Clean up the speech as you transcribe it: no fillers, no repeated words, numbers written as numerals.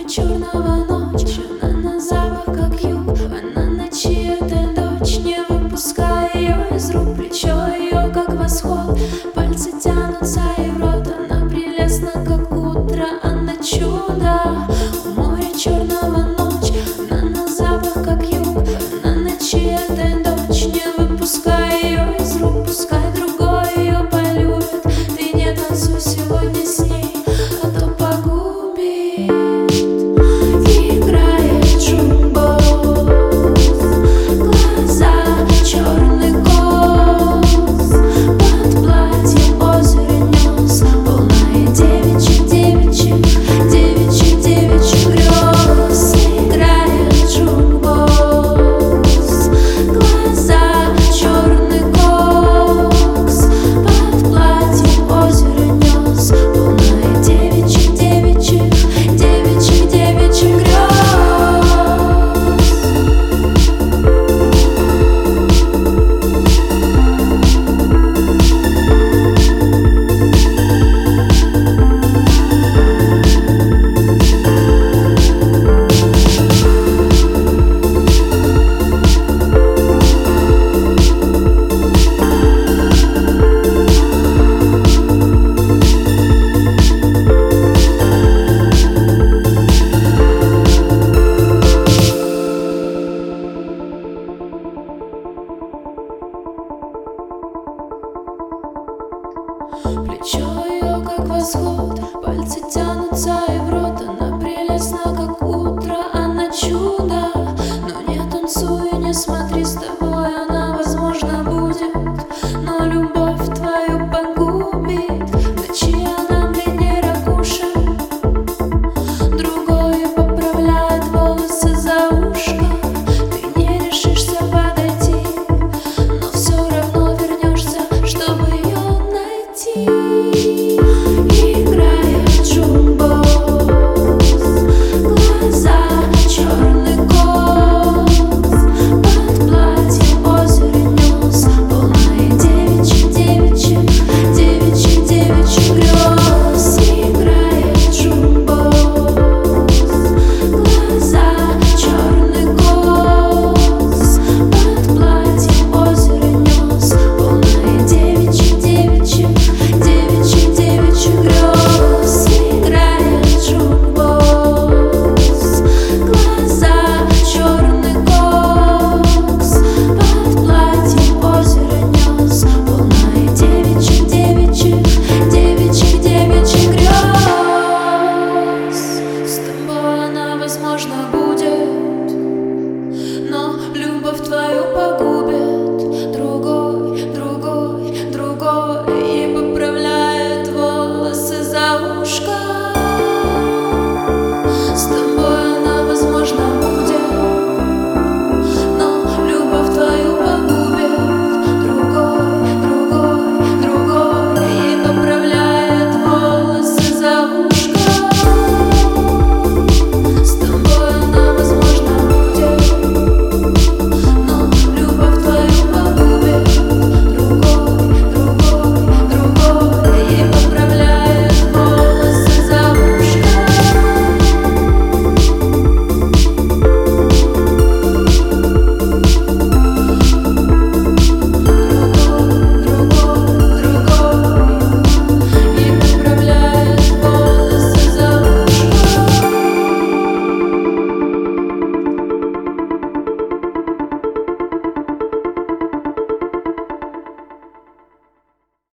черного ночь, она на запах как юг, она на чья-то дочь. Не выпускай ее из рук, плечо ее как восход. Пальцы тянутся и в рот, она прелестна как утро, она чудо. У моря черного ночь, она на запах как юг, она на чья-то дочь. Не выпускай ее из рук, пускай другой ее полюбит. Ты не танцуй сегодня с ней, а то погубит. Играет джумбокс, глаза черный коз, под платьем озеро нес, полная девичьих грез. Играет джумбокс, глаза черный кокс, под платьем озеро нес, полная девичьих грез. Плечо ее как восход, пальцы тянутся